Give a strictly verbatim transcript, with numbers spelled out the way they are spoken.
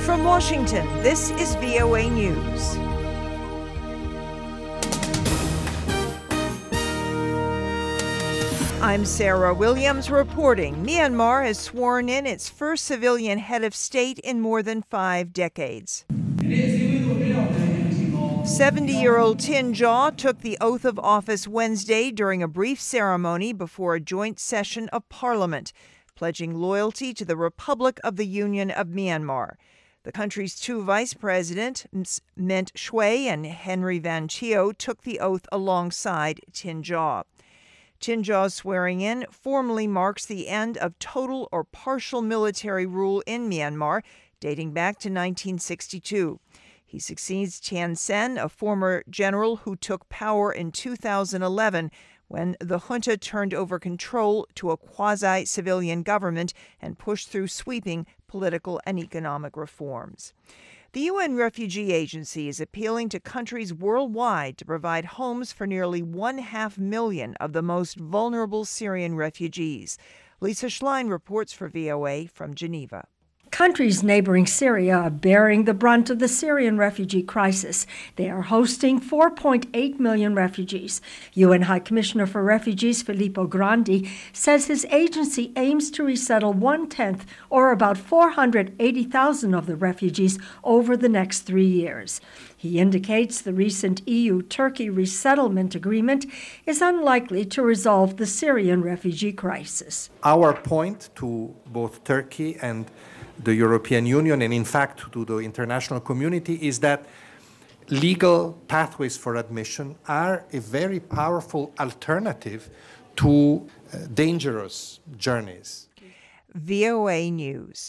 From Washington, this is V O A News. I'm Sarah Williams reporting. Myanmar has sworn in its first civilian head of state in more than five decades. seventy-year-old Tin Jaw took the oath of office Wednesday during a brief ceremony before a joint session of Parliament, pledging loyalty to the Republic of the Union of Myanmar. The country's two vice presidents, Mint Shui and Henry Van Chio, took the oath alongside Tin Jaw. Tin Jaw's swearing in formally marks the end of total or partial military rule in Myanmar, dating back to nineteen sixty-two. He succeeds Thein Sein, a former general who took power in two thousand eleven when the junta turned over control to a quasi-civilian government and pushed through sweeping political and economic reforms. The U N Refugee Agency is appealing to countries worldwide to provide homes for nearly one half million of the most vulnerable Syrian refugees. Lisa Schlein reports for V O A from Geneva. Countries neighboring Syria are bearing the brunt of the Syrian refugee crisis. They are hosting four point eight million refugees. U N High Commissioner for Refugees Filippo Grandi says his agency aims to resettle one-tenth, or about four hundred eighty thousand of the refugees over the next three years. He indicates the recent E U-Turkey resettlement agreement is unlikely to resolve the Syrian refugee crisis. Our point to both Turkey and the European Union, and in fact to the international community, is that legal pathways for admission are a very powerful alternative to uh, dangerous journeys. V O A News.